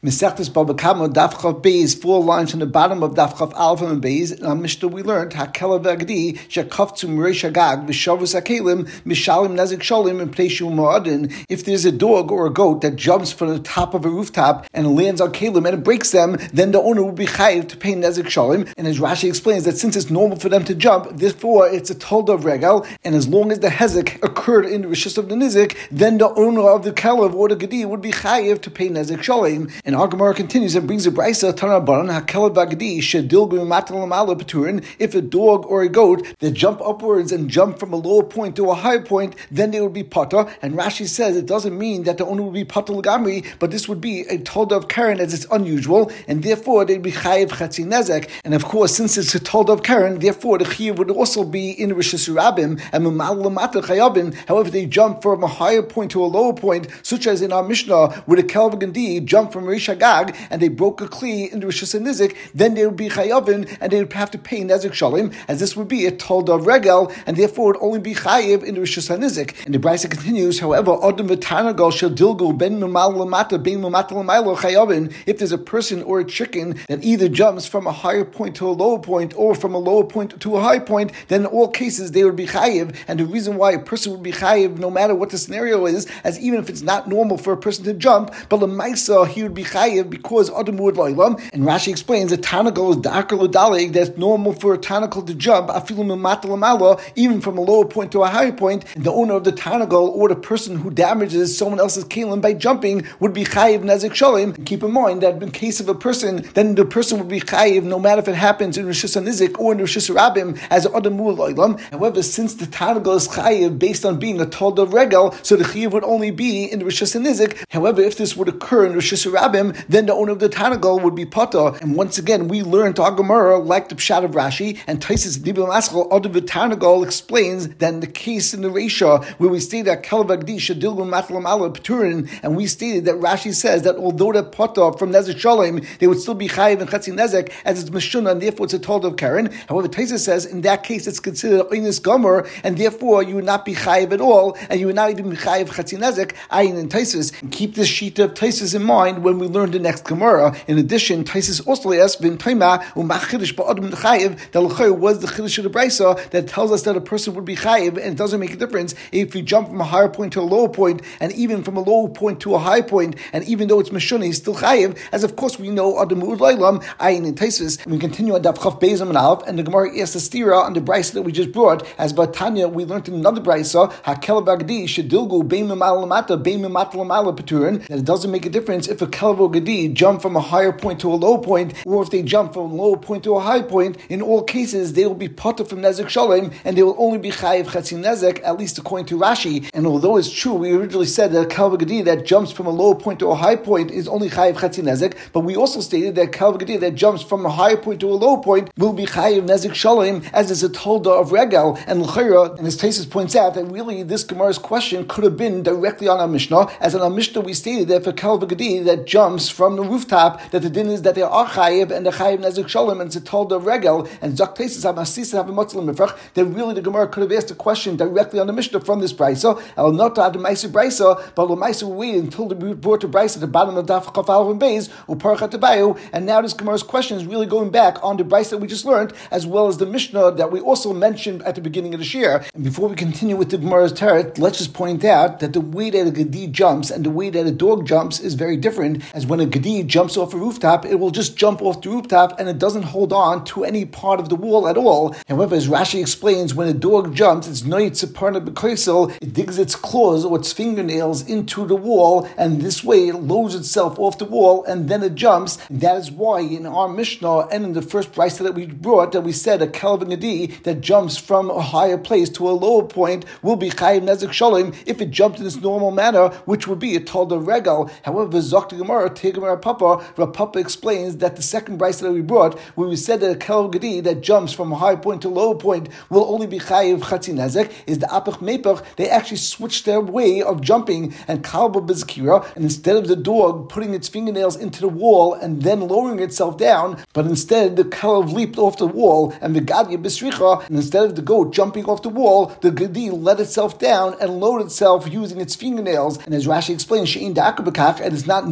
Mesechtes Baba Kama Daf Chav Beis, 4 lines from the bottom of Daf Chav Alpha and Beis. In our Mishnah we learned Hakela V'Agdi Shekaftu M'Reish Hagag V'Shavus Hakelim Mishalim Nezik Sholim and Pleishu Ma'adin. If there's a dog or a goat that jumps from the top of a rooftop and lands on Kelim and it breaks them, then the owner will be chayiv to pay Nezik Sholim. And as Rashi explains, that since it's normal for them to jump, therefore it's a Tolda of Regal, and as long as the Hezek occurred in the Rishus of the Nizik, then the owner of the Kelev or the Gedi would be chayiv to pay Nezik Sholim. And our Gemara continues and brings a brisa Tana Baran Hakela Bagdi Shedilgu Matal Amala Peturin. If a dog or a goat that jump upwards and jump from a lower point to a higher point, then they would be pata. And Rashi says it doesn't mean that the owner would be pata l'gamri, but this would be a tolda of Karen as it's unusual, and therefore they'd be chayiv chatzi nezek. And of course, since it's a tolda of Karen, therefore the chayiv would also be in Rishus Rabim and Mumal Lamata Chayavin. However, they jump from a higher point to a lower point, such as in our Mishnah, where the Kelv Gandi jumped from Rish Hagag and they broke a kli in the Rishus Nizik, then they would be chayavin and they would have to pay nezik shalim, as this would be a tolda of regel, and therefore it would only be chayiv in the Rishus Nizik. And the brisa continues, however, adam v'tarnagal shel dilgu ben mumal lamata ben mumata l'maylo chayavin. If there's a person or a chicken that either jumps from a higher point to a lower point or from a lower point to a high point, then in all cases they would be chayiv. And the reason why a person would be chayiv, no matter what the scenario is, as even if it's not normal for a person to jump, but l'maisa he would be chayiv because Adam would loilam. And Rashi explains that tanagal is da'akar l'dalig, that's normal for a tanagal to jump afilu mimata l'mala, even from a lower point to a higher point. And the owner of the tanagal or the person who damages someone else's kelim by jumping would be chayiv nezik shalim. And keep in mind that in case of a person, then the person would be chayiv no matter if it happens in Rishus Nizik or in Rishus Rabim as Adam would loilam. However, since the tanagal is chayiv based on being a tolda of regel, so the chayiv would only be in Rishus Nizik. However, if this would occur in Rishus Rabim, then the owner of the tanagal would be pata. And once again, we learned our Gemara like the pshat of Rashi, and Taisus Dibel Maschal Adam v'Tanagal explains that in the case in the Reisha where we stated that Kelvagdi Shadilgun Matlam Ala Peturin, and we stated that Rashi says that although they're pata from Nezek Shalom, they would still be chayiv and chatzi nezek as it's meshuna, and therefore it's a tolda of Karen. However, Taisus says in that case it's considered oinus gomer, and therefore you would not be chayiv at all, and you would not even be chayiv chatzi nezek. Ayin and Taisus. Keep this sheet of Taisus in mind when we learn the next Gemara. In addition, Taisus also asks v'ntoima u'machidish ba'adam chayiv. That l'chayr was the chiddush of the brisa that tells us that a person would be chayiv, and it doesn't make a difference if you jump from a higher point to a lower point, and even from a lower point to a high point, and even though it's meshuna, he's still chayiv. As of course we know adam u'laylam ayin in Taisus. And we continue on Daf Chav Beis and Alf, and the Gemara asks the stira on the brisa that we just brought. As Batanya, we learned in another brisa hakel bagdi shedilgu bein mimal lamata bein mimat lamala peturin, that it doesn't make a difference if a kelv or gadi jump from a higher point to a low point, or if they jump from a low point to a high point. In all cases, they will be potter from nezek shalom, and they will only be chayiv chatzi nezek, at least according to Rashi. And although it's true, we originally said that a kelv gadi that jumps from a low point to a high point is only chayiv chatzi nezek, but we also stated that kelv gadi that jumps from a higher point to a low point will be chayiv nezek shalom, as is a tolda of regal. And l'chayra, and as Taisus points out, that really this Gemara's question could have been directly on our Mishnah, as in our Mishnah we stated that for kelv gadi that jumps from the rooftop, that the din is that they are chayiv and the chayiv nezek shalom, and it's a tolda of regel. And Zok Taisus Hamasisa have a motzlim mifrach, that really the Gemara could have asked a question directly on the Mishnah from this brisa. El not ad ma'aser brisa, but the ma'aser we waited until the brought to brisa at the bottom of Daf Chaf Alv and Beis uparachat tabayu. And now this Gemara's question is really going back on the brisa that we just learned, as well as the Mishnah that we also mentioned at the beginning of the shir. And before we continue with the Gemara's teretz, let's just point out that the way that a gedi jumps and the way that a dog jumps is very different. As when a gedi jumps off a rooftop, it will just jump off the rooftop and it doesn't hold on to any part of the wall at all. However, as Rashi explains, when a dog jumps, it's noit separna b'koisel, it digs its claws or its fingernails into the wall, and this way it lowers itself off the wall and then it jumps. And that is why in our Mishnah and in the first brisa that we brought, that we said a kelv gadi that jumps from a higher place to a lower point will be chayiv nezek shalom if it jumped in its normal manner, which would be a tolda regal. However, Zok the Gemara, Tegemar Papa, Rav Papa explains that the second brisa that we brought, where we said that a kelv gadi that jumps from a high point to a low point will only be chayiv chatzi nezek, is the apach mepach. They actually switched their way of jumping, and kalba bezkira, and instead of the dog putting its fingernails into the wall and then lowering itself down, but instead the kelv leaped off the wall, and the gadya besricha, and instead of the goat jumping off the wall, the gadi let itself down and lowered itself using its fingernails. And as Rashi explains, she'in da'akar b'kach, and it's not normal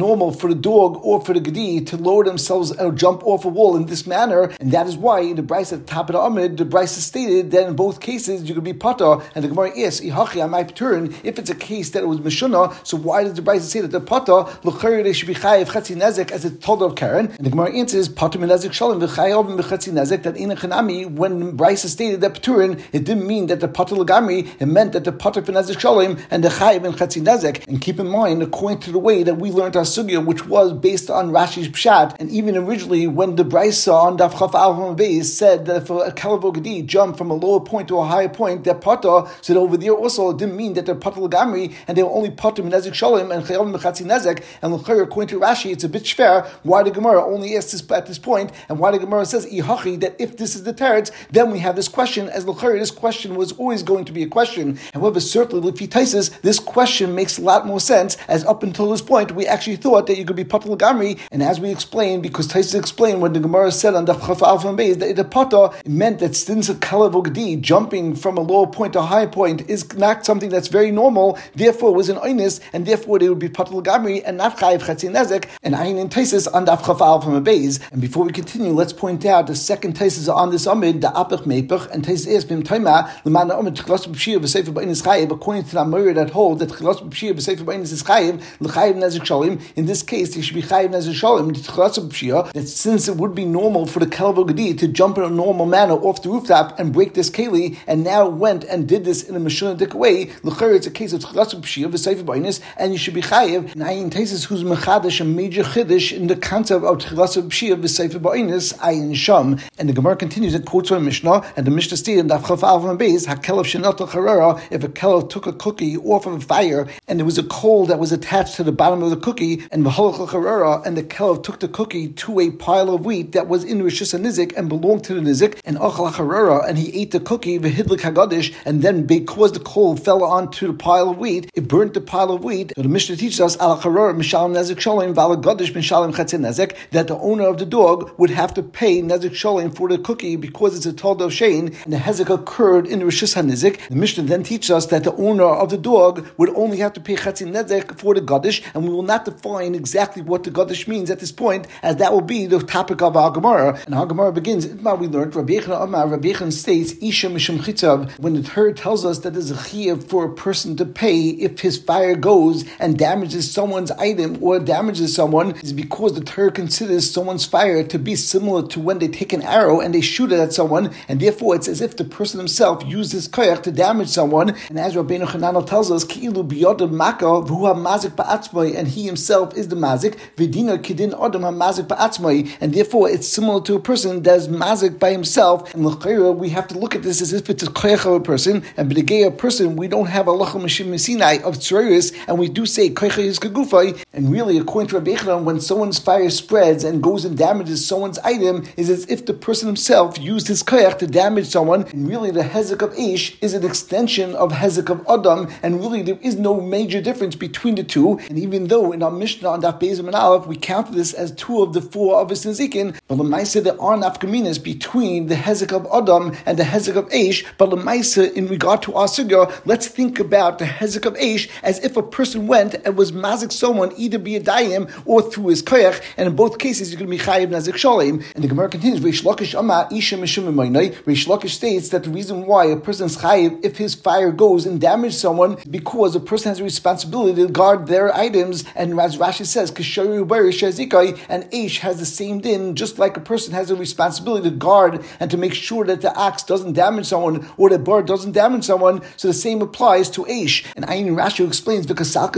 for the dog or for the gedi to lower themselves or jump off a wall in this manner, and that is why in the Bryce at the top of the Amid, the Bryce stated that in both cases you could be pata, and the Gemara asks, "Ihachi, I might turn if it's a case that it was mishuna. So why does the Bryce say that the pata l'chayr they should be chayiv chetzi nezek as it told of Karen?" And the Gemara answers, "Pata minezek shalom v'chayav v'chetzi nezek." That in a chanami, when Bryce stated that Paturin, it didn't mean that the pata l'gamri. It meant that the pata v'nezek shalom and the chayiv and chetzi nezek. And keep in mind, according to the way that we learned our sugya, which was based on Rashi's pshat, and even originally when the Bryce on Daf Chaf Alvam Beis said that if a kelav gedi jumped from a lower point to a higher point, that pata, so that over there also it didn't mean that they're pata l'gamri, and they were only pata minezek shalom and chayav mechatzi nezek. And l'chayr, according to Rashi, it's a bit shver why the Gemara only asks this at this point, and why the Gemara says ihachi, that if this is the teretz, then we have this question. As l'chayr, this question was always going to be a question. However, certainly l'fi Taisus, this question makes a lot more sense, as up until this point we actually thought that you could be pata l'gamri, and as we explained, because Taisus explained when the Gemara said on the Chaf Alpha and Beis that the pata, it meant that since a kalav ogdi jumping from a lower point to a higher point is not something that's very normal, therefore it was an oinus, and therefore they would be pata l'gamri and not chayiv chetzi nezek, and ayin in Taisus on the Chaf Alpha and Beis. And before we continue, let's point out the second Taisus on this amid, the apach meipach, and Taisus is bim taima l'mana amid tchilas b'pshir v'sefer b'inus chayiv, according to the Amorah that hold that tchilas b'pshir v'sefer b'inus is chayiv l'chayiv nezek shalim. In this case, they should be chayiv nezek shalim. The tchilas b'pshir, that since it would be normal for the kelav ogdi to jump in a normal manner off the rooftop and break this keli, and now went and did this in a mashunadik way, l'chayr, it's a case of tchilas b'pshir v'sefer b'inus, and you should be chayiv. And ayin Taisus who's mechadash, a major chiddush in the concept of tchilas b'pshir v'sefer b'inus ayin sham. And the Gemara continues, it quotes from Mishnah, and the Mishnah stated in Daf Chaf Alpha and Beis, hakelav shenata charara, if a kelav took a cookie off of a fire, and there was a coal that was attached to the bottom of the cookie, and v'halach charara, and the kelav took the cookie to a pile of wheat that was in Rishus HaNizik and belonged to the Nizik, and achal charara, and he ate the cookie v'hidlik hagadish, and then because the coal fell onto the pile of wheat, it burnt the pile of wheat. So the Mishnah teaches us al charara mishalim nezek shalim v'al gadish mishalim chetzi nezek, that the owner of the dog would have to pay nezek shalim for the cookie because it's a told of shein, and the hezek occurred in Rishus HaNizik. The Mishnah then teaches us that the owner of the dog would only have to pay chetzi nezek for the gadish, and we will not define exactly what the gadish means at this point, as that will be the topic of our Gemara. And our Gemara begins, Itma we learned, Rabbi Yechon states, Isha mishum chitzav, when the Torah tells us that there's a chiyuv for a person to pay if his fire goes and damages someone's item or damages someone, is because the Torah considers someone's fire to be similar to when they take an arrow and they shoot it at someone, and therefore it's as if the person himself used his koyach to damage someone. And as Rabbeinu Chananel tells us, Ki'ilu biyodam maka v'hu ha'mazik ba'atzmai, and he himself is the mazik, v'dina kidin odam ha'mazik ba'atzmai, and therefore it's similar to a person that is mazik by himself. And l'chayra, we have to look at this as if it's a koyach of a person, and b'degei a person, we don't have a lacha mishim mesinai of tzeroris, and we do say koyach is kagufai. And really, according to Rabbi Yechon, when someone's fire spreads and goes and damages someone's item, is as if the person himself used his koyach to damage someone. And really, the hezek of Eish is an extension of hezek of Adam, and really there is no major difference between the two. And even though in our Mishnah on Daf Beis and Aleph we counted this as two of the four of his nezikin, but l'maisa there are nafkaminas between the hezek of Adam and the hezek of Eish. But l'maisa, in regard to our sugya, let's think about the hezek of Eish as if a person went and was mazik someone either be a dayim or through his koyach, and in both cases you're going to be chayiv nazik shalim. And the Gemara continues, Reish Lakish Ama Isha Mishum Imaynai. Reish Lakish states that the reason why a person's chayiv if his fire goes and damages someone is because a person has a responsibility to guard their items, and as Rashi says, Kishayu Bari Shazikai, and Eish has the same din, just like a person has a responsibility to guard and to make sure that the axe doesn't damage someone or the bird doesn't damage someone, so the same applies to Eish. And Ayin Rashi explains, because at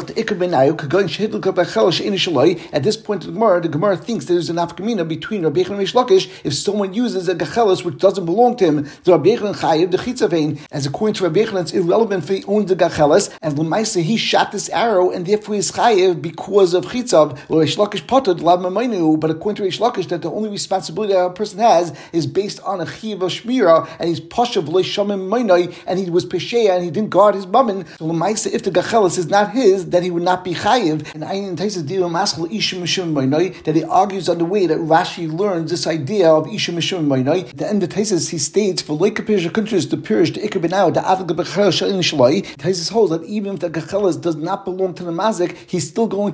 this point in the Gemara thinks there's an afkamina between Rabbi Yechon and Reish Lakish if someone uses a gachelis which doesn't belong to him. The Rabbi Yechon chayiv the chitzavein, as according to Rabbi Yechon it's irrelevant if he owns the gachelis, and l'maisa he shot this arrow and therefore he's chayiv because of chitzav. Reish Lakish patad lav mamainu, but according to Reish Lakish that the only responsibility that a person has is based on a chiv of shmira, and he's pashav leishamim mainai, and he was pesheya and he didn't guard his mammon. So l'maisa if the gachelis is not his, then he would not be chayiv. And Ayin Taisus Dira Maschal Isha Mishum Mainai, that he argues on the way that Rashi learns this idea of Isha Mishum Mainai. The end of Taisus he states for Leica Pirish countries the Pirish the Ikar Benau the Avga Bechel Shalin Shalai. Taisus holds that even if the gachelis does not belong to the mazik, he's still going to be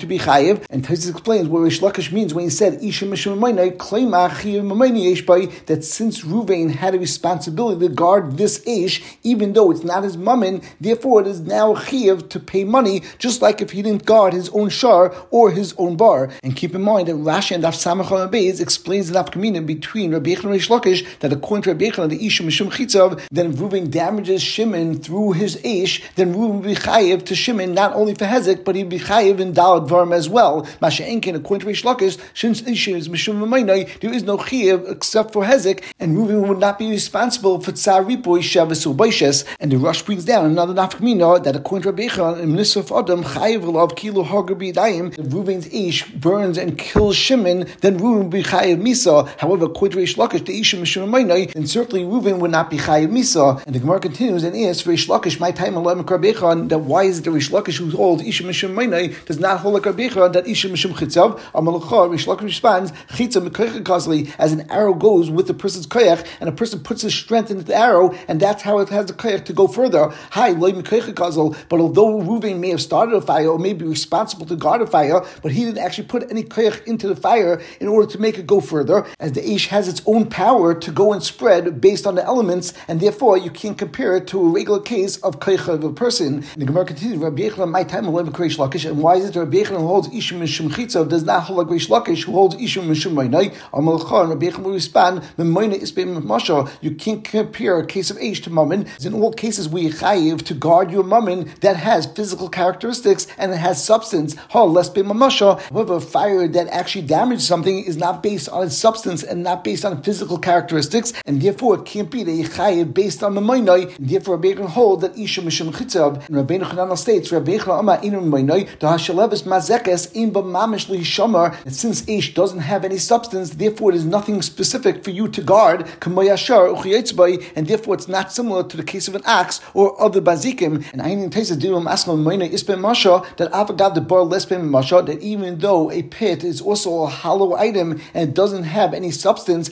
be chayiv. And Tosfos explains what Reish Lakish means when he said Isha Mishum Mamayna Kleima Chayiv Mamayna Yesh Bai, that since Ruvain had a responsibility to guard this Ish, even though it's not his mammon, therefore it is now chayiv to pay money, just like if he didn't guard his own shar or his own bar. And keep in mind that Rashi and Daf Samach on Beis explains the nafkamina between Rabbi Yechon and Reish Lakish that according to Rabbi Yechon, the Isha Mishum Chitzav, then if Ruvain damages Shimon through his Ish, then Ruvain will be chayiv to Shimon not only for Hezek, but he'll be chayiv in Dalad Varm as well. Masha Enkin, according to Reish Lakish, since Isha is Mishum Mamayna, there is no chayiv except for Hezek, and Ruvain would not be responsible for Tsar Ripoy Shavusu Baishes. And the Rush brings down another nafkamina that according to Rabbi Yechon, in Nisuf Adam chayiv love kilo hager b'yadayim. If Ruvain's Ish burns and kills Shimon, then Ruvain will be chayiv misa. However, according to Reish Lakish, the Isha Mishum Mamayna, then certainly Ruvain would not be chayiv misa. And the Gemara continues and asks Reish Lakish, my time alone Rabbi Yechon, that why is it the Reish Lakish who holds Isha Mishum Mamayna does not hold like Rabbi Yechon that Isha Mishum Chitzav? Amalacha, Reish Lakish responds, Chitzav mekayach kazli, as an arrow goes with the person's koyach, and a person puts his strength into the arrow, and that's how it has the koyach to go further. Hi, loy mekayach kazl. But although Ruvain may have started a fire or may be responsible to guard a fire, but he didn't actually put any koyach into the fire in order to make it go further, as the Ish has its own power to go and spread based on the elements, and therefore you can't compare it to a regular case of koyach of a person. And the Gemara continues, Rabbi Yechon, my time alone Reish Lakish, and why is it that Rabbi Yechon who holds Isha Mishum Chitzav does not hold like Reish Lakish who holds Isha Mishum Maynai? Amalcha, and Rabbi Yechon will respond, you can't compare a case of Ish to Mammon. In all cases we chayiv to guard your Mammon that has physical characteristics and it has substance. However, a fire that actually damaged something is not based on its substance and not based on physical characteristics, and therefore it can't be the chayiv based on the Maynai. Therefore Rabbi Yechon hold that Isha Mishum Chitzav. And Rabbi Yochanan states, Rabbi Yechon Amar Inu Maynai, the Hashalevis Mazekes in B'mamish Lihishamar, and since Ish doesn't have any substance, therefore it is nothing specific for you to guard, and therefore it's not similar to the case of an axe or other bazikim. And Ayin Taisa Dilum Aslam Maynai Isben Masha, that Avagad the Bar Lesben Masha, that even though a pit is also a hollow item and it doesn't have any substance,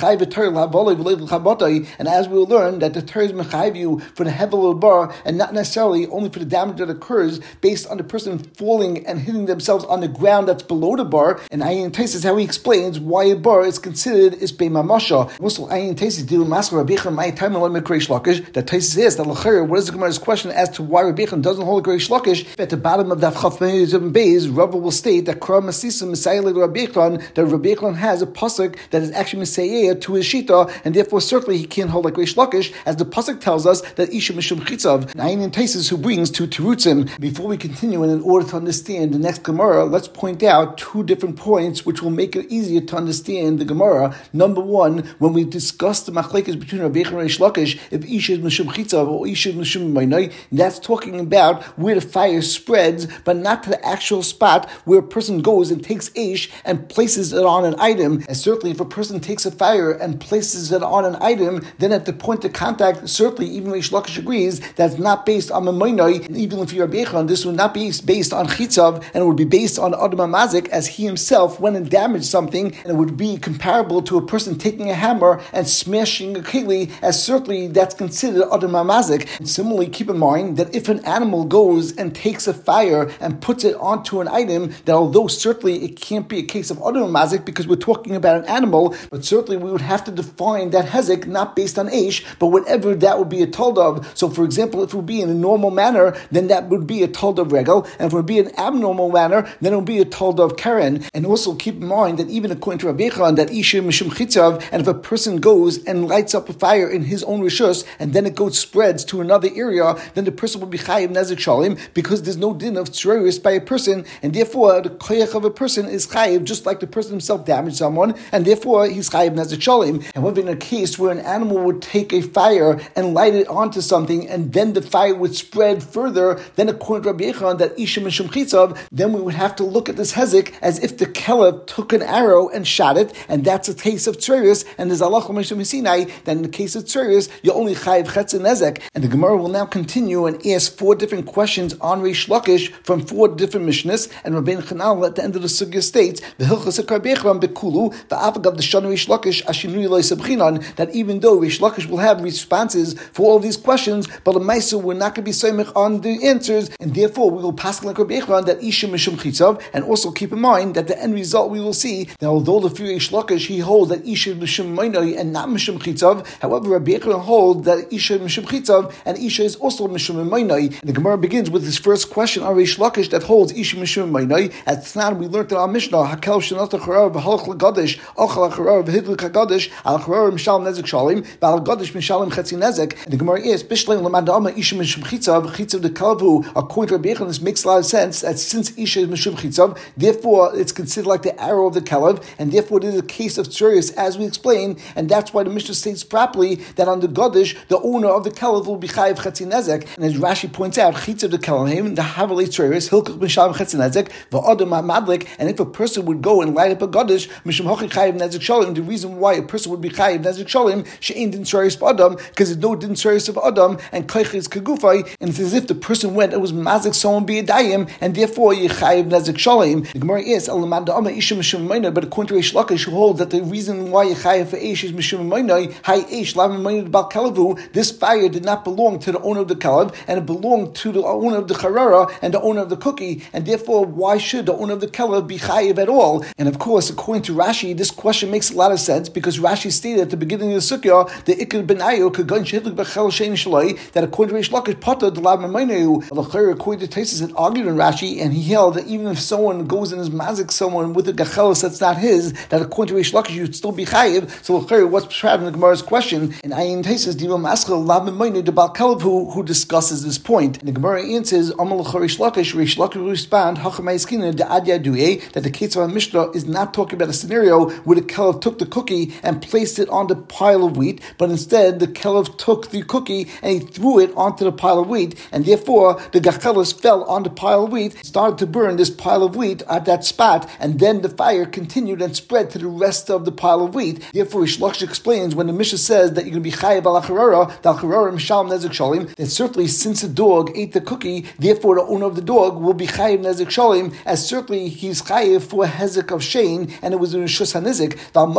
and as we'll learn that the Torah is mechayiv you for the hevel bar and not necessarily only for the damage that occurs based on the person falling and hitting themselves on the ground that's below the bar. And Ayin Taisa is how he explains why a bar is considered Isben Mamasha. Also, Ayin Taisa Dilum Masker Rabbi Yechon my time alone with Reish Lakish, that Taisa says that Lachir, what is the Gemara's question as to why Rabbi Yechon doesn't hold Reish Lakish? At the bottom of Daf Chaf Beis, Rava will state that Kra Masisa Messiah Rabbi Yechon, that Rabbi Yechon has a pasuk that is actually Messiah to his shita, and therefore certainly he can't hold like Reish Lakish, as the pasuk tells us that Isha Mishum Chitzav. And Ayin Taisa who brings two terutzim. Before we continue, and in order to understand the next Gemara, let's point out two different points which will make it easier to understand the Gemara. Number one, when we discuss the machlekes between Rabbi Yechon and Reish Lakish, if Isha is Mishum Chitzav or Isha is Mishum Maynai, that's talking about where the fire spreads, but not to the actual spot where a person goes and takes Ish and places it on an item. And certainly if a person takes a fire and places it on an item, then at the point of contact, certainly even Reish Lakish agrees that's not based on Maynai. And even if you're Rabbi Yechon, this would not be based on Chitzav, and it would be based on Adam HaMazik, as he himself went and damaged something, and it would be comparable to a person taking a hammer and smashing a keli, as certainly that's considered Adam HaMazik. And similarly, keep in mind that if an animal goes and takes a fire and puts it onto an item, that although certainly it can't be a case of Adam HaMazik because we're talking about an animal, but certainly we would have to define that hezek not based on Ish, but whatever that would be a told of. So for example, if it would be in a normal manner, then that would be a told of regel, and if it would be an abnormal manner, then it would be a told of karen. And also keep in mind that even according to Rabbi Yechon, that Isha Mishum Chitzav, and if a person goes and lights up a fire in his own rishus, and then it goes spreads to another area, then the person will be chayiv nezik shalim, because there's no din of tzroris by a person, and therefore the koyach of a person is chayiv, just like the person himself damaged someone, and therefore he's chayiv nezik shalim. However, in a case where an animal would take a fire and light it onto something, and then the fire would spread further, then according to Rabbi Yechon, that Isha Mishum Chitzav, then we would have to look at this hezek as if the kelev took an arrow and shot it, and that's a case of tzroris, and there's Allah Mishum Sinai, then in the case of tzroris, you only chayiv chetz and nezek. And the Gemara will now continue and ask 4 different questions on Reish Lakish from 4 different mishnahs, and Rabbeinu Chanal at the end of the sugya states, that even though Reish Lakish will have responses for all these questions, but the Maisa we're not going to be soymech on the answers, and therefore we will pass like Rabbi Yechon that Isha mishum chitzav, and also keep in mind that the end result we will see that although the Reish Lakish he holds that isha mishum maynai and not mishum chitzav, however Rabbi Yechon holds that isha mishum chitzav and isha is also mishum maynai. And the Gemara begins with this first question on Reish Lakish that holds isha mishum maynai. At Tnan we learned in our Mishnah hakel shenata charav v'halach l'gadish ochal charav v'hidlik hagadish al charav mishalem nezek shalim v'al gadish mishalem chetzi nezek. And the Gemara is bishleim l'madama isha mishum chitzav chitzav the kalvu. According to Rabbi Yechon, this makes a lot of sense that since isha is mishum chitzav, therefore it's considered like the arrow of the kalev, and therefore it is a case of tzurius, as we explained, and that's why the Mishnah states properly that on the gadish the owner of the kalev will be chayiv chetzi nezek. And as Rashi points out, chitzav the kalahim the havalei tzurius hilkach mishalem chetzi nezek v'adam madlik. And if a person would go and light up a gadish mishum hochi chayiv nezek shalim, the reason why a person would be chayiv nezek shalim she'ain din tzurius b'adam, because there's no din tzurius of adam and koich is kagufay, and it's as if the person went and was mazik someone b'yadayim, and therefore you chayiv nezek shalim. The Gemara is alamad da'ama isha mishum maynai, but according to Reish Lakish who holds that the reason why you chayiv for eish is mishum maynai hay eish lam maynai bal kalavu, this fire did not belong to the owner of the kalav, and it belonged to the owner of the charara and the owner of the cookie, and therefore why should the owner of the kalav be chayiv at all? And of course, according to Rashi, this question makes a lot of sense because Rashi stated at the beginning of the sukkah the ikar benayu kagan shehidlik b'chel shein shalai, that according to Reish Lakish pata the lam maynai. According to Taisus, it argued in Rashi, and he held that even if someone goes and is mazik someone with a gachelis that's not his, that according to Reish Lakish you'd still be chayiv. So what's described in the Gemara's question? And Ayin Taisus diva maschel lam maynai the bal kalav who discusses this point. And the Gemara answers Amal Reish Lakish. Reish Lakish respond hachamayiskina de ad yaduye, that the case of a Mishnah is not talking about a scenario where the kalav took the cookie and placed it on the pile of wheat, but instead the kalav took the cookie and he threw it onto the pile of wheat, and therefore the gachelis fell on the pile of wheat, started to burn this pile of wheat at that spot, and then the fire continued and spread to the rest of the pile of wheat. Therefore, Reish Lakish explains when the Mishnah says that you're going to be chayiv al acharara, the acharara mishalem nezek shalim, that certainly since the dog ate the cookie, therefore the owner of the dog will be chayiv nezek shalim, as certainly he's chayiv for hezek of shein, and it was in Rishus HaNizik,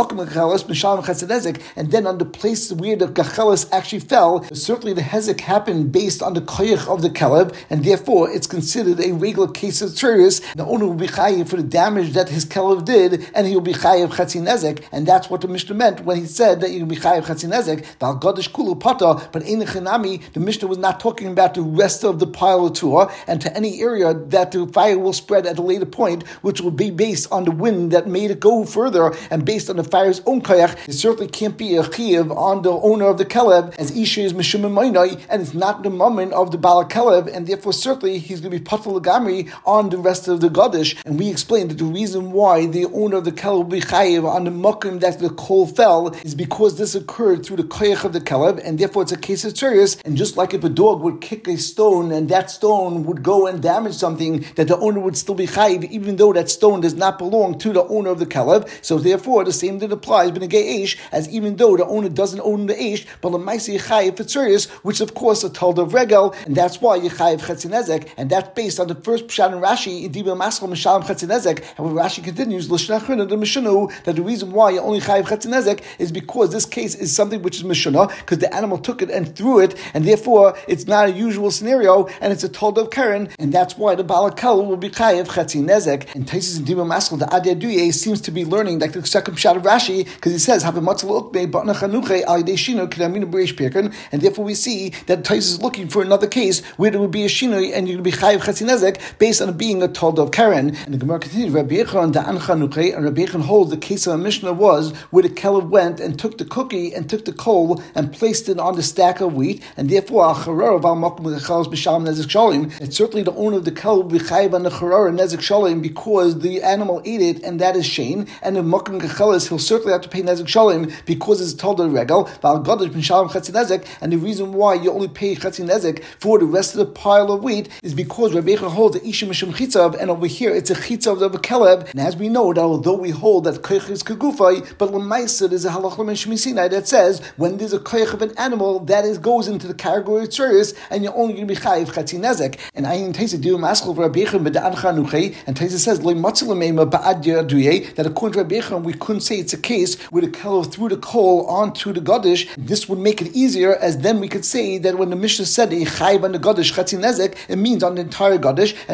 and then on the place where the gachelis actually fell, certainly the hezek happened based on the koyach of the kelev, and therefore it's considered a regular case of tzurius. The owner will be chayiv for the damage that his kelev did, and he will be chayiv chetzi nezek, and that's what the Mishnah meant when he said that you will be chayiv chetzi nezek. Val gadish kulu pata, but ein chenami, the Mishnah was not talking about the rest of the pile of tuah, and to any area that the fire will spread at a later point, which will be based on the wind that made it go further, and based on the fire's own koyach. It certainly can't be a chayiv on the owner of the kelev, as isha is mishum maynai, and it's not the moment of the bala kelev, and therefore certainly he's going to be patul lagamri on the rest of the gadish. And we explained that the reason why the owner of the kelev will be chayiv on the makom that the coal fell is because this occurred through the koyach of the kelev, and therefore it's a case of tzurius. And just like if a dog would kick a stone and that stone would go and damage something, that the owner would still be chayiv even though that stone does not belong to the owner of the kelev. So therefore the same thing applies b'negei eish, as even though the owner doesn't own the eish, but l'maisi chayiv for tzurius, which of course are told of regel, and that's why you chayiv chetzi nezek, and that's based on the first pshat in Rashi in Dibel Maschal Mishalem chetzi nezek. And when Rashi continues l'shnei achrona the Mishunu, that the reason why you only chayiv chetzi nezek is because this case is something which is Mishuna, because the animal took it and threw it, and therefore it's not a usual scenario, and it's a told of Karen, and that's why the balakal will be chayiv chetzi nezek. And Taisus in Dibel Maschal the Ad Yaduye seems to be learning like the second pshat of Rashi, because he says have a matzal ukbe batna chanuche al yidei shinu kedaminu b'reish pirkan, and therefore we see that Taisus is looking for another case where there would be a shinui and you're going to be chayiv chetzi nezek based on it being a told of Karen. And the Gemara continues, Rabbi Yechon da'an chanuche, and Rabbi Yechon holds the case of a Mishnah was where the kelev went and took the cookie and took the coal and placed it on the stack of wheat, and therefore al charar val makom lechalos b'shalom nezek shalim. It's certainly the owner of the kelev will be chayiv on the charar nezek shalim because the animal ate it, and that is shein, and the makom lechalos he'll certainly have to pay nezek shalim because it's told of regel val gadish b'shalom chetzi nezek. And the reason why you only pay chetzi nezek for the rest of the pile of wheat is because Rabbi Yechon holds the isha mishum chitzav, and over here it's a chitzav of a kelev. And as we know that although we hold that koyach is kagufay, but l'maisa there's a halachah min Shmi Sinai that says when there's a koyach of an animal that goes into the category of tzurius, and you're only going to be chayiv chetzi nezek. And Ayin Taisus do maschal for Rabbi Yechon b'da'an chanuchei, and Taisus says lo matzil l'meima ba'ad yaduye, that according to Rabbi Yechon we couldn't say it's a case where the kelev threw the coal onto the gadish. This would make it easier, as then we could say that when the Mishnah said chayiv on the gadish chetzi nezek, it means on the entire gadish. And Zak Taisus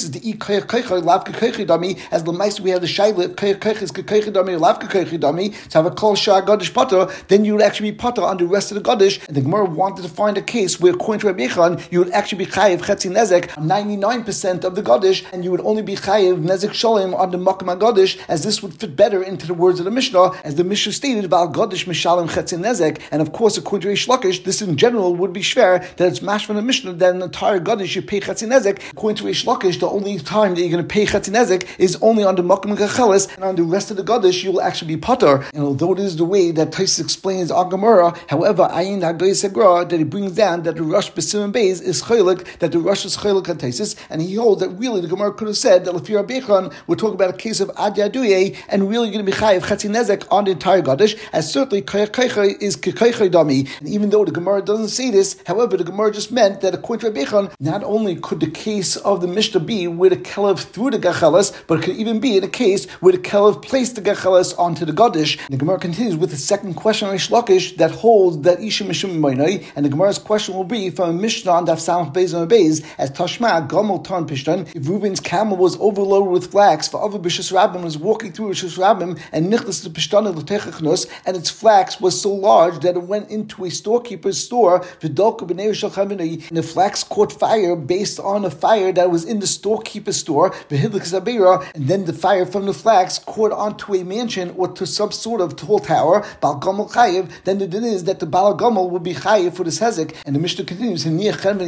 Taisus the koich lav koich dami, as the mice we have the shaila koich is koich dami lav koich dami to have a kol shah gadish potter, then you would actually be potter on the rest of the gadish. And the Gemara wanted to find a case where according to Rabbi Yechon you would actually be chayiv chetzi nezek on 99% of the gadish, and you would only be chayiv nezek sholim on the makam gadish, as this would fit better into the words of the Mishnah, as the Mishnah stated about gadish mishalim chetzi nezek. And of course, according to Reish Lakish, this in general would be shver that it's mash from the Mishnah that an entire gadish you pay chetzi nezek. According to Reish Lakish, the only time that you're going to pay chetzi nezek is only on the makam gacheles, and on the rest of the gadish you will actually be potter. And although it is the way that Taisus explains Agamara, however, Ayin Hagoy Segra, that he brings down that the Rosh B'Simon Beis is chaylik, that the Rosh is chaylik on Taisus, and he holds that really the Gemara could have said that Lefir Abechon we're talking about a case of Ad Yaduye, and really you're going to be chayiv chetzi nezek on the entire gadish, as certainly koich is koich dami. And even though the Gemara doesn't say this, however, the Gemara just meant that according to Abechon, not only could the case of the Mishnah be where the kelev threw the gacheles, but it could even be in a case where the kelev placed the gacheles onto the gadish. The Gemara continues with the second question on Reish Lakish that holds that Isha Mishum Mainai, and the Gemara's question will be from a Mishnah on Daf Samach Beis and Beis as Tashma Gomel Tarn Pishtan. If Reuben's camel was overloaded with flax, for other Bishus Rabbim was walking through Bishus Rabbim and Nichlas the Pishtan L'Techachnos, and its flax was so large that it went into a storekeeper's store. V'dolka b'nei Shachavini, and the flax caught fire based on a fire that was in the storekeeper's store. V'hidlik Zabira, and then the fire from the flax caught onto a mansion or to some sort of tall tower. Bal Gomel Chayiv. Then the din is that the Bal Gomel would be Chayiv for this hezek. And the Mishnah continues: if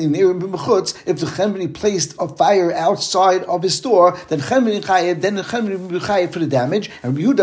the Chenveni placed a fire outside of his store, then Chenveni Chayiv. Then the Chenveni would be Chayiv for the damage. And Rabbi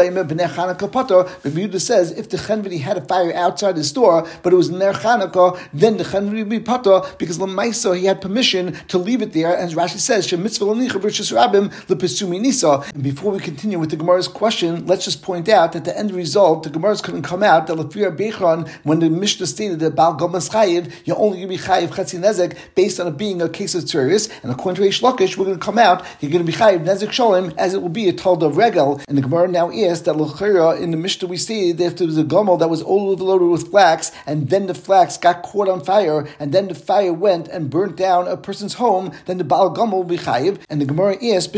Yehuda says if the Chenveni had a fire outside his store, but it was Ner Chanukah, then the Chenveni would be Pata, because Lamaisa he had permission to leave it there. As Rashi says, Shemitzvah L'nicha B'Rishus Rabbim L'Pesumi Nisa. And before we continue with the Gemara's question, let's just point out that the end result, the Gemara's couldn't come out that Lefir Bechon, when the Mishnah stated that Bal Gomas Chayiv, you're only going to be Chayiv Chetzi Nezek based on it being a case of Tzuris. And according to Reish Lakish, we're going to come out, you're going to be Chayiv Nezek Sholem, as it will be a told of Regel. And the Gemara now asks that L'chira, in the Mishnah we stated that if there was a Gomel that was overloaded with flax, and then the flax got caught on fire, and then the fire went and burnt down a person's home, then the Baal Gomel will be Chayiv. And the Gemara asks,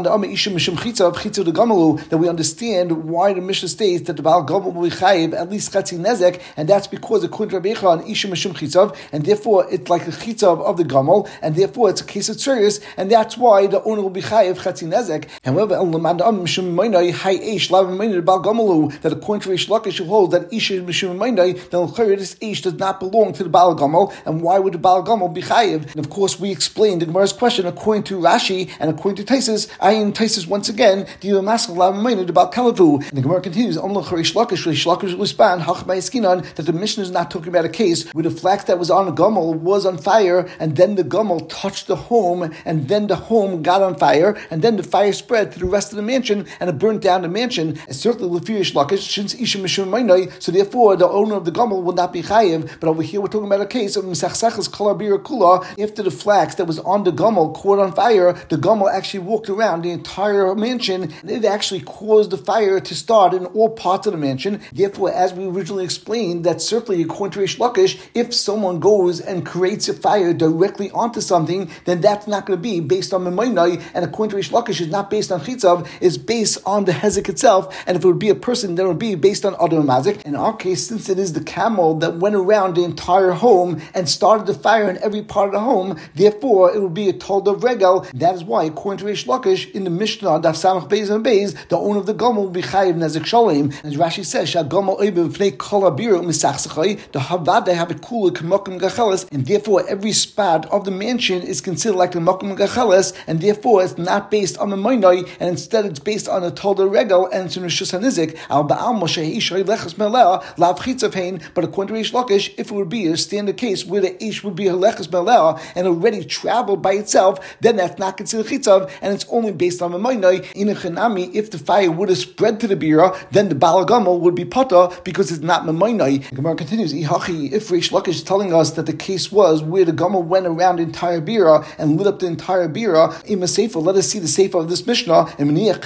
that we understand why the Mishnah states that the Baal Gomel will be Chayiv at least Chetzi Nezek, and that's because according to Rabbi Yechon, Isha Mishum Chitzav, and therefore it's like a Chitzav of the Gomel, and therefore it's a case of serious, and that's why the owner will be Chayiv Chetzi Nezek. However, that according to Reish Lakish holds that Isha Mishum Mainai, then this Ish does not belong to the Baal Gomel, and why would the Baal Gomel be Chayiv? And of course, we explained the Gemara's question according to Rashi and according to Taisus. Ayin Taisus once again, the Maskal Lav the Baal Kalavu. And the Gemara continues, Reish Lakish will respond, that the Mishnah is not talking about a case where the flax that was on the Gomel was on fire, and then the Gomel touched the home, and then the home got on fire, and then the fire spread to the rest of the mansion, and it burnt down the mansion. And certainly Reish Lakish, since Isha Mishum Mainai, so therefore the owner of the Gomel will not be Chayiv. But over here we're talking about a case of Mesachsachas Kalabir Kula. After the flax that was on the Gomel caught on fire, the Gomel actually walked around the entire mansion, and it actually caused the fire to start in all parts of the mansion. Therefore, as we originally explained, that certainly according to Reish Lakish, if someone goes and creates a fire directly onto something, then that's not going to be based on Memoinai, and according to Reish Lakish, is not based on Chitzav, it's based on the Hezek itself, and if it would be a person, then it would be based on Adam Mazik. In our case, since it is the camel that went around the entire home and started the fire in every part of the home, therefore it would be a told of Regel. That is why, according to Reish Lakish, in the Mishnah, Daf Samach Beis and Beis, the owner of the Gomel will be Chayiv Nezek Sholem. As Rashi says, Shagomel Oibe V'nei Kol Habira U'Misachsachai, the Havada have it cool K'mokim Gacheles, and therefore every spot of the mansion is considered like the Mokim Gacheles, and therefore it's not based on the Moinai, and instead it's based on a told of Regel, and it's in Rishus HaNizik. Al Ba'al Moshe Ishay Lechas Melea Lav Chitzav Hein. But according to Reish Lakish, if it would be a standard case where the Ish would be a Lechas Melea and already traveled by itself, then that's not considered Chitzav, and it's only based on the Moinai. In a Chanami, if the fire would have spread to the Bira, then the Baal Gomel would be Pata because it's not Memoinai. The Gemara continues, Ihachi, if Reish Lakish is telling us that the case was where the Gomel went around the entire Bira and lit up the entire Bira, in Sefer, let us see the Sefer of this Mishnah, and if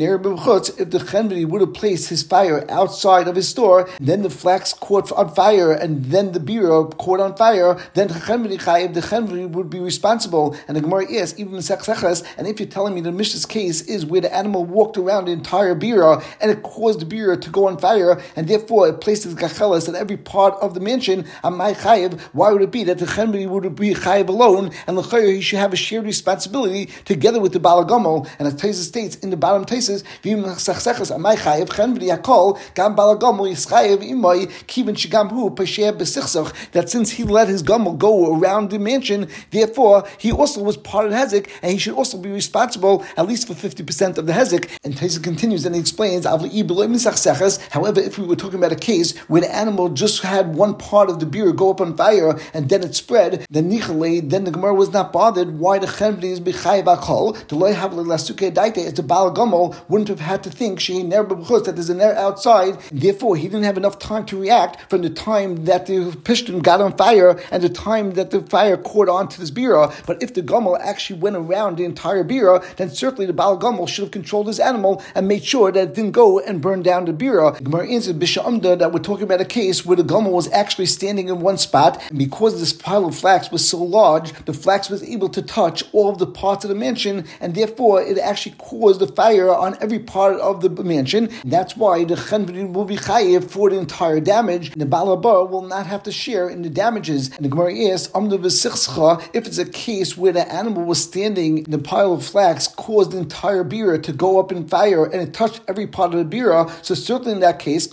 the Chenveni would have placed his fire outside of his store, then the flax caught on fire, and then the Bira caught on fire, then the Chenveni would be responsible. And the Gemara asks, even and if you're telling me the Mishnah's case is where the animal walked around the entire bira and it caused the bira to go on fire, and therefore it placed the gachelas at every part of the mansion, why would it be that the Chenvedi would be chayiv alone, and l'chayr he should have a shared responsibility together with the Baal Gamol? And as Taisa states in the bottom Taisas, that since he let his Gamol go around the mansion, therefore he also was part of the hezek, and he should also be responsible at least for 50% of the hezek. And Taisa continues and he explains, however, if we were talking about a case where the animal just had one part of the beer go up on fire and then it spread, then the Gemara was not bothered why the Chenvedi is b'chayiv akol. The loy have l'lasuke daite, as the Baal Gamol wouldn't have had to think that there's an air outside. Therefore, he didn't have enough time to react from the time that the piston got on fire and the time that the fire caught onto this bira. But if the Gamol actually went around the entire bira, then certainly the Baal Gamol should have controlled his animal and made sure that it didn't go and burn down the bira. Gemara answered Bisha'amda that we're talking about a case where the Gamol was actually standing in one spot, and because this pile of flax was so large, the flax was able to touch all of the parts of the mansion, and therefore it actually caused the fire on every part of the mansion. And that's why the Chenvedi will be chayiv for the entire damage, and the Baal Haba will not have to share in the damages. And the Gemara asks, if it's a case where the animal was standing in the pile of flax, caused the entire bira to go up in fire, and it touched every part of the bira, so certainly in that case,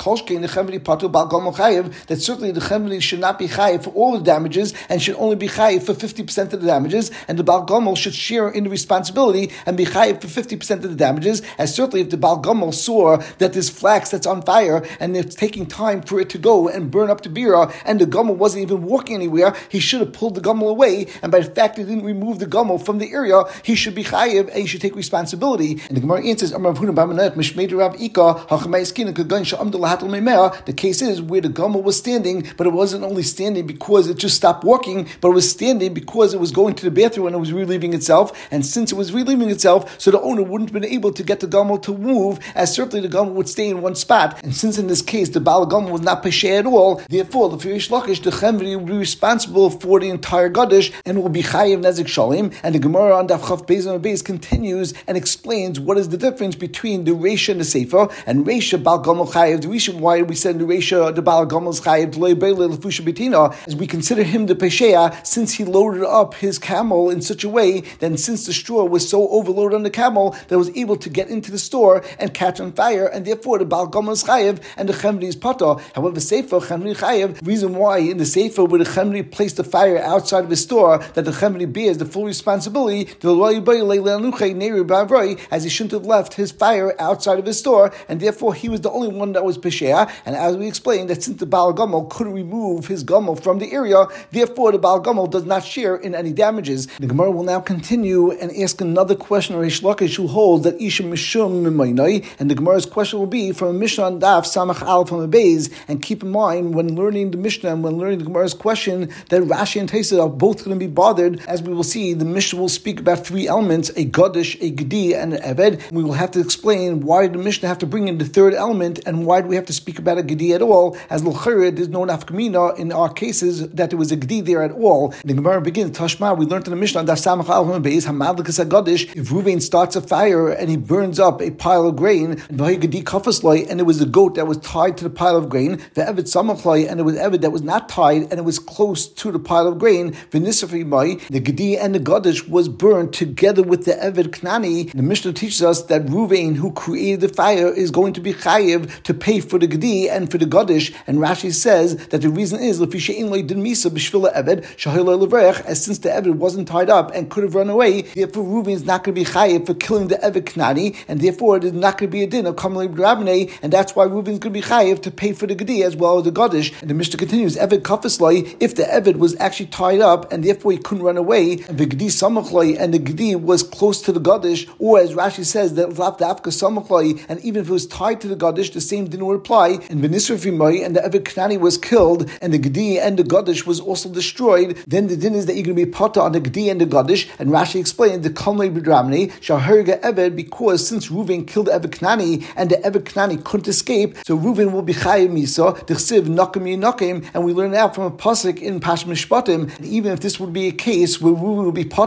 that certainly the Chenvedi should not be chayiv for all the damages and should only be chayiv for 50% of the damages, and the Baal Gamol should share in the responsibility and be chayiv for 50% of the damages. As certainly if the Baal Gamol saw that there's flax that's on fire and it's taking time for it to go and burn up the bira, and the Gamol wasn't even walking anywhere, he should have pulled the Gamol away, and by the fact he didn't remove the Gamol from the area, he should be chayiv and he should take responsibility. And the Gemara answers, the case is where the Gamol was standing, but it wasn't only standing because it just stopped walking, but it was standing because it was going to the bathroom and it was relieving itself. And since it was relieving itself, so the owner wouldn't have been able to get the Gamol to move, as certainly the Gamol would stay in one spot. And since in this case the Baal Gamol was not peshe at all, therefore the Firish Lakish, the Chenvedi, will be responsible for the entire Gadish and will be chayiv nezik shalim. And the Gemara on Daf Chaf Beis and Beis continues and explains what is the difference between the Reisha and the Sefer. And Reisha Baal Gamol chayiv. The reason why we said in the Reisha the Baal Gamol is chayiv as we consider him the Pesheya, since he loaded up his camel in such a way that since the straw was so overloaded on the camel that it was able to get into the store and catch on fire, and therefore the Baal Gamol is chayiv and the Chenvedi is pata. However, Sefer Chenvedi chayiv. Reason why in the Sefer where the Chenvedi placed the fire outside of his store, that the Chenvedi bears the full responsibility, as he shouldn't have left his fire outside of his store, and therefore he was the only one that was Pesheya. And as we explained, that since the Baal Gamol couldn't remove his Gamol from the area, therefore the Baal Gamol does not share in any damages. The Gemara will now continue and ask another question of Reish Lakish, who holds that Isha Mishum Mimaynai, and the Gemara's question will be from a Mishnah on Daf Samach Aleph from a Beis. And keep in mind when learning the Mishnah and when learning the Gemara's question that Rashi and Taisa are both going to be bothered. As we will see, the Mishnah will speak about three elements: a Gadish, a Gedi, and an Eved. We will have to explain why the Mishnah have to bring in the third element, and why do we have to speak about a Gedi at all, as l'chayre there's no nafkamina in our cases that there was a Gedi there at all. And the Gemara begins, Tashma, we learned in the Mishnah on Daf Samach Aleph on Beis, Hamadlikas HaGadish, if Reuven starts a fire and he burns up a pile of grain, and it was a goat that was tied to the pile of grain, the Eved Samachlai, and it was Eved that was not tied and it was close to the pile of grain, the Gedi and the Gadish was burned together with the Eved Knani. The Mishnah teaches us that Reuven, who created the fire, is going to be chayiv to pay for the Gedi and for the Gadish. And Rashi says that the reason is as since the Eved wasn't tied up and could have run away, therefore Reuven is not going to be chayiv for killing the Eved Knani, and therefore it is not going to be a din of Kamalei B'Rabnei, and that's why Reuven is going to be chayiv to pay for the Gedi as well as the Gadish. And the Mishnah continues, Eved Kafaslai, if the Eved was actually tied up and therefore he couldn't run away, and the Gedi Samachlai, and the Gedi was close to the Gadish, or as Rashi says that Lav Dafka Samachlai, and even if it was tied to the Gadish, the same din would apply. And V'Nisrafimai, and the Eved Knani was killed, and the Gedi and the Gadish was also destroyed, then the din is that you're going to be pata on the Gedi and the Gadish. And Rashi explained the Kamalei B'Rabnei Shaharga Eved, because since Reuven killed the Eved Knani and the Eved Knani couldn't escape, so Reuven will be chayiv misa d'chsiv nakim yinakim, and we learn out from a pasuk in Pash Mishpatim. And even if this would be a case where Reuven will be pata because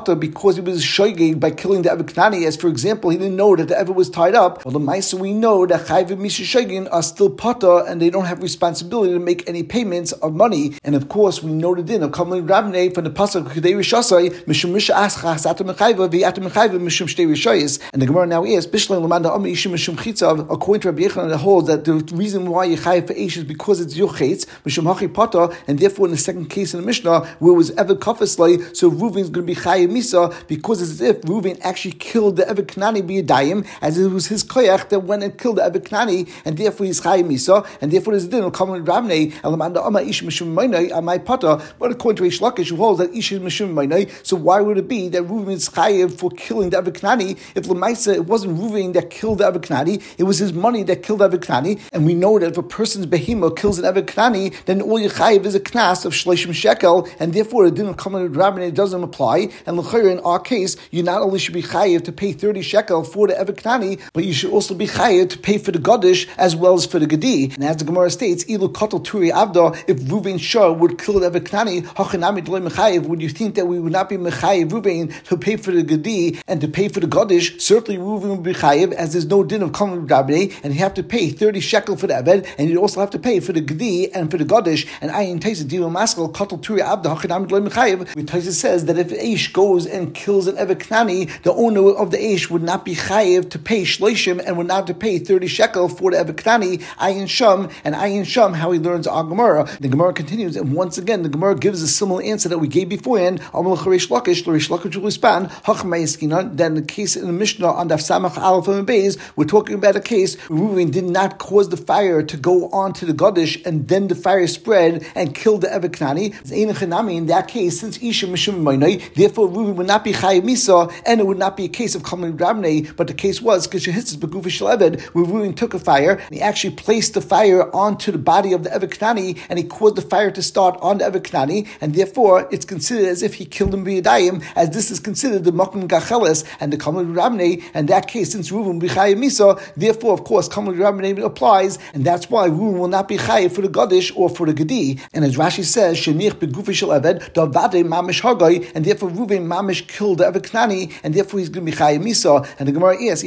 because he was shoygig by killing the Eved Knani, as for example, he didn't know that the Eved was tied up. Well, the Maisa we know that Chayv Misha Shoygin are still pata, and they don't have responsibility to make any payments of money. And of course, we know the din of Kamli Rabnei from the pasuk Kedei Rishasai Mishum Misha Ascha Satam Mechayva V'Yatam Mechayva Mishum Shtei Rishayis. And the Gemara now is Bishlein Lamanda Ami Ishim Mishum Chitzav. According to Rabbi Yochanan, that holds that the reason why you chayav for Eish is because it's Yochitz Mishum Hachi Pata, and therefore in the second case in the Mishnah where it was Eved Kafeslay, so Reuven is going to be chayav Misa because it's as if Reuven actually killed the Eved Knani b'Yadayim, as it was his koyach that went and killed the Eved Knani, and therefore he's chayav Misa, and therefore there's a din of Kamli Rabnei Lamanda Ama Ish Mishum Mainai Amai Pata. But according to Reish Lakish, who holds that Ish is Mishum Mainai, so why would it be that Reuven is chayav for killing the Eved Knani if Lemaisa it wasn't Reuven that killed the Eved Knani, it was his money that killed the Eved Knani, and we know that if a person's behemah kills an Eved Knani, then all you chayav is a knas of shleishim shekel, and therefore it didn't come in the Rabbanah, it doesn't apply. And l'chayr in our case, you not only should be chayav to pay 30 shekel for the Eved Knani, but you should also be chayav to pay for the Gadish as well as for the Gedi. And as the Gemara states, ilu katal turi avda, if Reuven Shah would kill the Eved Knani, hachanami d'loi mechayav, would you think that we would not be mechayav Reuven to pay for the Gedi and to pay for the Gadish? Certainly Reuven would be chayav, as there's no din of common Rabbanah, and you have to pay 30 shekel for the Eved, and you also have to pay for the Gedi and for the Gadish. And Ayin Taisa Diva Maskal Katal Turi Abda Hachanami d'loi mechayav, Taisa says that if Eish goes and kills an Eved Knani, the owner of the Eish would not be chayav to pay shleishim and would not have to pay 30 shekel for the Eved Knani. Ayin Sham, how he learns our Gemara. The Gemara continues, and once again the Gemara gives a similar answer that we gave beforehand. Amalach Reish Lakish will respond, that in the case in the Mishnah on Daf Samach Aleph and Beis, we're talking about a case where Reuven did not cause the fire to go on to the Gadish, and then the fire spread and killed the Eved Knani. In that case, since Isha Mishum Mainai, therefore Reuven would not be chayav Misa, and it would not be a case of Kamli Rabnei, but the case was Kishahitzis Begufa Shel Eved, where Reuven took a fire and he actually placed the fire onto the body of the Eved Knani, and he caused the fire to start on the Eved Knani, and therefore it's considered as if he killed him b'yadayim, as this is considered the Makom Gacheles and the Kamli Rabnei. And that case, since Reuven will be chayav Misa, therefore of course Kamli Rabnei applies, and that's why Reuven will not be chayav for the Gadish or for the Gedi. And as Rashi says, Shenich Begufa Shel Eved Davade Mamish Hagai, and therefore Reuven Mamish killed the Eved Knani, and therefore he's going to be chayav Misa. And the Gemara asks,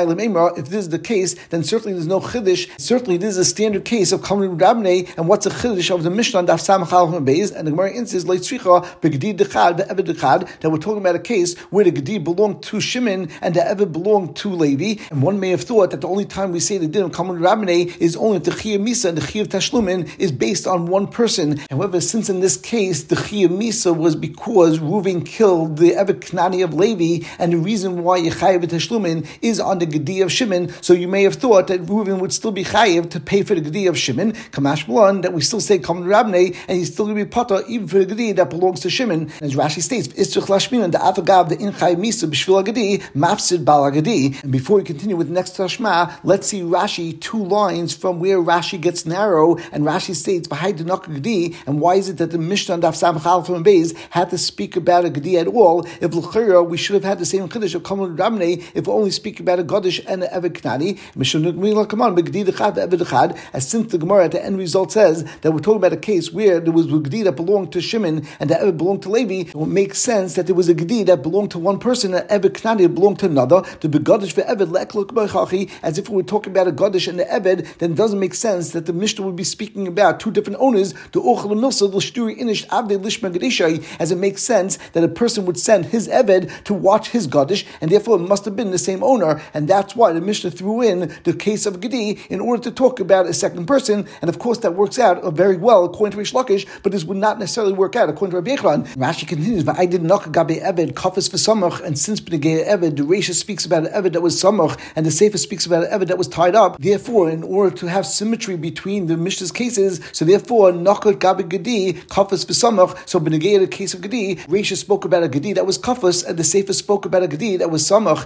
if this is the case, then certainly there's no chiddush. Certainly this is a standard case of Kamli Rabnei, and what's a chiddush of the Mishnah on Daf Samach Aleph and Beis? And the Gemara insists Leitzricha Begedi Dechad Ve'Eved Dechad, that we're talking about a case where the Gedi belonged to Shimon and the Eved belonged to Levi. And one may have thought that the only time we say the din of Kamli Rabnei is only if the Chiyuv Misa and the Chiyuv Tashlumin is based on one person. However, since in this case the Chiyuv Misa was because Reuven killed the Eved Knani of Levi, and the reason why Yechayev Tashlumin is on the Gedi of Shimon, so you may have thought that Reuven would still be chayev to pay for the Gedi of Shimon. Kamash Malan, that we still say Kamli Rabnei, and he's still going to be pata even for the Gedi that belongs to Shimon. And as Rashi states, Itzrich Lashmin, the Avagav, the Inchai Misa B'Shvil Gedi Mafsid Bal Gedi. And before we continue with the next Tashma, let's see Rashi 2 lines from where Rashi gets narrow, and Rashi states V'Hai Denok Gedi. And why is it that the Mishnah on Daf Samach Aleph and Beis had to speak about a Gedi at all? If l'chayra we should have had the same chiddush of Kamli Rabnei if we only speak about a Gadish and an Eved Knani. As since the Gemara at the end result says that we're talking about a case where there was a Gedi that belonged to Shimon and the Eved belonged to Levi, it would make sense that there was a Gedi that belonged to one person and Eved Knani that belonged to another. To be Gadish for Eved as if we were talking about a Gadish and the Eved, then it doesn't make sense that the Mishnah would be speaking about 2 different owners, the Ochel Milsa, the Shturi Inish Avde Lishma Gadishai, as it makes sense that a person would send his Eved to watch his Gadish, and therefore it must have been the same owner, and that's why the Mishnah threw in the case of Gedi in order to talk about a second person. And of course that works out very well according to Reish Lakish, but this would not necessarily work out according to Rabbi Yochanan. Rashi continues, I did not gabe Eved kafas v'samach, and since b'negei Eved, the Reisha speaks about an Eved that was samach, and the Sefer speaks about an Eved that was tied up. Therefore, in order to have symmetry between the Mishnah's cases, so therefore nakat gabe Gedi kafas v'samach. So b'negei the case of Gedi, Reisha spoke about a Gedi that was kafas, and the Sefer spoke about a Gedi that was samach.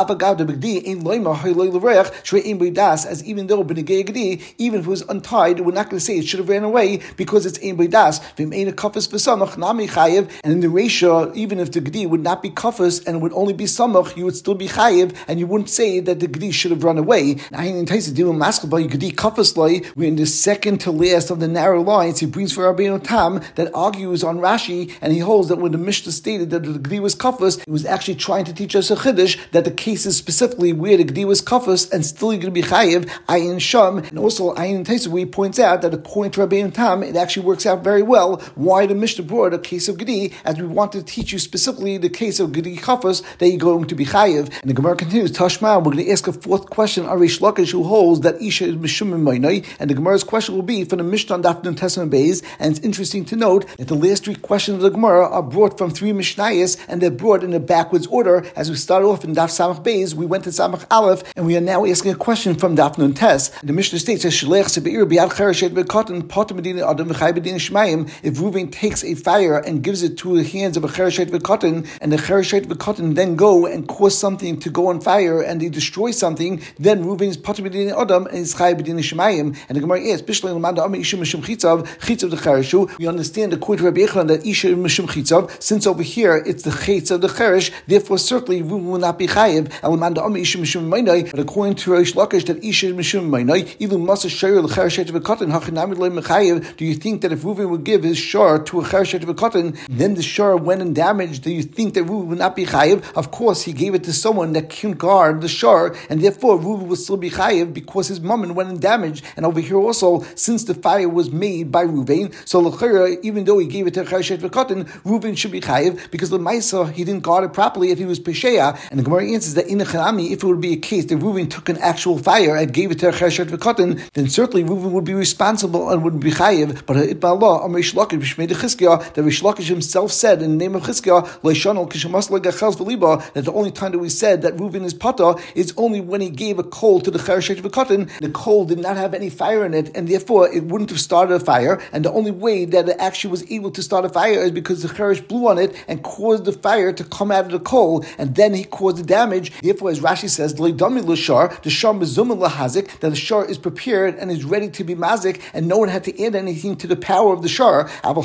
As even though b'negei Gedi, even if it was untied, we're not going to say it should have ran away because it's ein b'das. And in the ratio, even if the Gedi would not be kafas and it would only be samach, you would still be chayiv, and you wouldn't say that the Gedi should have run away. We're in the second to last of the narrow lines. He brings for Rabbeinu Tam that argues on Rashi, and he holds that when the Mishnah stated that the Gedi Gdi was kafus, it was actually trying to teach us a chiddush that the case is specifically where the Gdi was kafus and still you're going to be chayiv ayin sham. And also ayin Taisvi points out that according to Rabbeinu Tam, it actually works out very well why the Mishnah brought a case of Gdi, as we wanted to teach you specifically the case of Gdi kafus that you're going to be chayiv. And the Gemara continues, Tashma, we're going to ask a fourth question, Arish Lakish, who holds that Isha is Mishum Maynai, and the Gemara's question will be from the Mishnah on Daf Nun Testament Beis. And it's interesting to note that the last three questions of the Gemara are brought from three Mishnayos, and they're brought in a backwards order. As we started off in Daf Samach Beis, we went to Samach Aleph, and we are now asking a question from Daf Nun Tes. The Mishnah states that if Reuven takes a fire and gives it to the hands of a Chereshet v'Katan, and the Chereshet v'Katan then go and cause something to go on fire, and they destroy something, then Reuven is Potter B'din Adam and is Chay B'din Shemayim. And the Gemara asks, Bishla Lamanda Ami Isha Mishum Chitzav the Chereshu. We understand according to Rabbi Yechon that Isha Mishum Chitzav, since over here it's the Chitz of the Cheresh, therefore certainly Reuven will not be Chayiv. Lamanda Ami Isha Mishum Maynai, but according to Reish Lakish that Isha Mishum Maynai, Ilu Masa Shayr L'Chereshet v'Katan Hachinamid Le Mechayiv. Do you think that if Reuven would give his shar to a Chereshet v'Katan, then the shar went and damaged? Do you think that Reuven would not be Chayiv? Of course, he gave it to someone that can guard the shar, and therefore Reuven will still be Chayiv because his mammon went and damaged. And over here also, since the fire was made by Reuven, so l'chayra, even though he gave it to Chereshet v'Katan, Reuven should be Chayiv because the Maisa, he didn't guard it properly if he was Pesheya. And the Gemara answers that in the Chanami, if it would be a case that Reuven took an actual fire and gave it to Chereshet v'Katan, then certainly Reuven would be responsible and would be Chayiv. But Itba Allah, Rish Lakish B'Shmei Chizkiah, that Rish Lakish himself said in the name of Chizkiah, that the only time that we said that Reuven is Pata is only when he gave a coal to the Chereshet v'Katan. The coal did not have any fire in it, and therefore it wouldn't have started a fire. And the only way that it actually was able to start a fire is because the Cheresh blew on it and caused the fire to come out of the coal, and then he caused the damage. Therefore, as Rashi says, the shar mezumah lahazik, that the shar is prepared and is ready to be mazik, and no one had to add anything to the power of the shar. But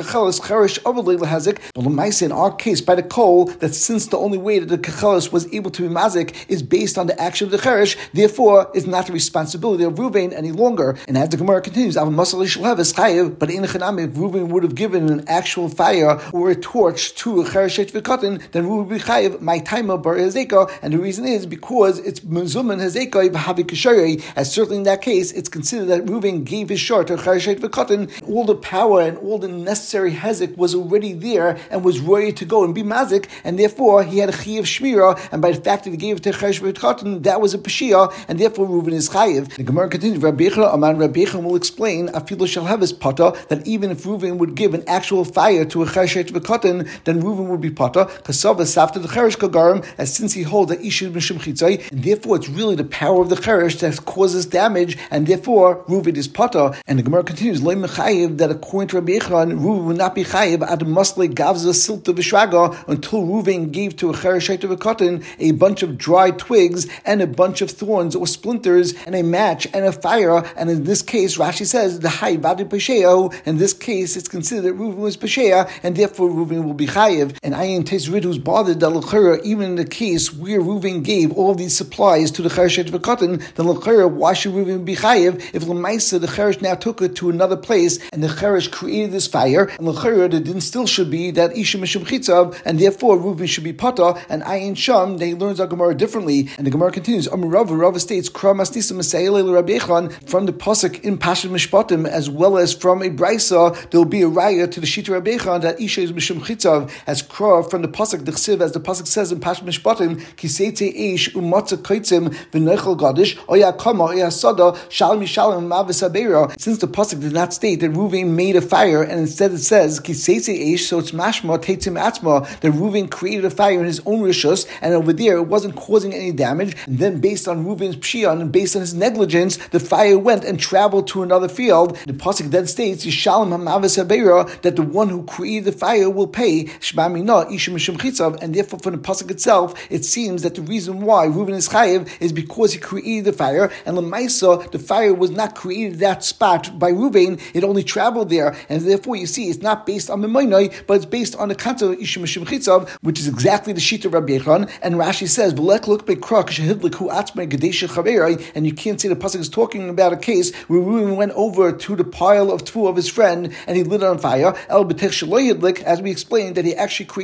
in our case, by the coal, that since the only way that the kachelis was able to be mazik is based on the action of the cheresh, therefore is not the responsibility of Reuven any longer. And as the Gemara continues, but in Chanam, if Reuven would have given an actual fire or a torch to a chereshet v'katan, then Reuven would be chayiv my taima bar hezeka. And the reason is because it's mezuman hezeka v'havikashari. As certainly in that case, it's considered that Reuven gave his shar to a chereshet v'katan. All the power and all the necessary hezek was already there and was ready to go and be mazik, and therefore he had a chiyav shmira. And by the fact that he gave it to chereshet v'katan, that was a pashia, and therefore Reuven is chayiv. The Gemara continues. Rabbi Yechon will explain afilu shall have his pata, that even if Reuven would give an actual fire to a chereshet v'katan, then Reuven would be pata. Kasava safta the cheresh kagarim, as since he holds that ishud mishum chitzai, and therefore it's really the power of the cheresh that causes damage, and therefore Reuven is pata. And the Gemara continues lo mechayiv, that according to Rabbi Yechon, Reuven would not be chayiv ad masle gavza silta v'shraga, until Reuven gave to a chereshet v'katan a bunch of dry twigs and a bunch of thorns or splinters and a match and a fire. And in this case, Rashi says the hay vadi pesheo. In this case, it's considered that Reuven was pesheya, and therefore Reuven will be chayiv. And Ayin Tesrid, who's bothered that l'chera, even in the case where Reuven gave all these supplies to the chereshet v'katan, then l'chera, why should Reuven be chayiv if l'maisa the cheresh now took it to another place and the cheresh created this fire? And l'chera, the din still should be that isha mishum chitzav, and therefore Reuven should be pata. And Ayin Sham, they learns our Gemara differently. And the Gemara continues. Rava states from the pasuk in Pashat Mishpatim, as well as from a brisa, there will be a raya to the Shita Rabbi Yechon that Isha is Mishum Chitzav, as Kra from the pasuk Dechsiv, as the pasuk says in Pashat Mishpatim, Kiseite Eish Umatza Kaitzim V'Nechel Gadish Oya Kama Oya Sada Shalom Yishalom Mavis Abera. Since the pasuk did not state that Reuven made a fire, and instead it says Kiseite Eish, so it's Mashma Teitzim Atzma, that Reuven created a fire in his own rishus, and over there it wasn't causing any damage. And then based on Reuven's pshiyah and based on his negligence, the fire went and traveled to another field. The pasuk then states Yishalom Hamavis Habeira, that the one who created the fire will pay Shema Mina Isha Mishum Chitzav. And therefore from the pasuk itself, it seems that the reason why Reuven is chayiv is because he created the fire, and Lamaisa, the fire was not created that spot by Reuven, it only traveled there, and therefore you see it's not based on Memoinai, but it's based on the concept of Isha Mishum Chitzav, which is exactly the sheet of Rabbi Yechon. And Rashi says V'lek look bekrak shehidlik hu atzmei gedesha chaverai, and you can't say the pasuk is talking about a case where Reuven went over to the pile of tfu of his friend and he lit it on fire. El b'tech shelo yidlik, as we explained that he actually created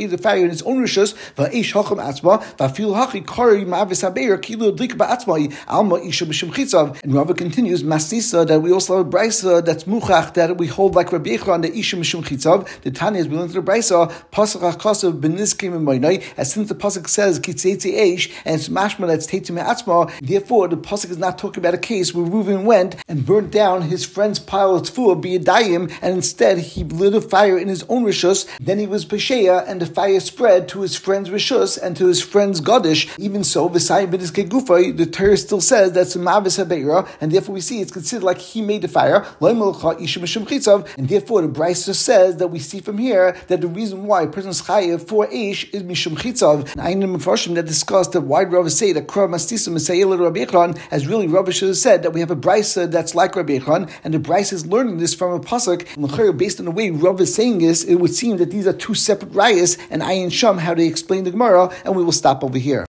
created the fire in his own rishus. Va'esh hacham atzma va'fil hachi kari ma'avis habeir kilu dlik ba'atzmai alma isha b'shem chitzav. And Rava continues masnisa that we also have a brisa that's muchach that we hold like Rabbi Yechon the isha b'shem chitzav. The Tanya is we learn to the brisa pasach hakasav b'nizkim b'maynai, as since the pasuk says kitzeitze eish and it's mashma that's teitze me'atzma. Therefore, the pasuk is not talking about a case where Reuven went and burnt down his friend's pile of tefillah b'yadayim, and instead he lit a fire in his own rishus. Then he was pesheya, and the fire spread to his friend's rishus and to his friend's gadish. Even so, v'sayim b'nizkei gufa, the Torah still says that's a ma'avis habeira, and therefore we see it's considered like he made the fire. And therefore, the Brisa says that we see from here that the reason why a person's chayev for eish is mishum chitzav. And I know Mefarshim that discussed that why Rava say that Kra Mastisa Mesayel Rabbi Yechon, as really Rava should have said that we have a Brisa that's like Rabbi Yechon, and the Brisa is learning this from a pasuk. And based on the way Rava is saying this, it would seem that these are two separate rayas, and Ayin Sham how they explain the Gemara, and we will stop over here.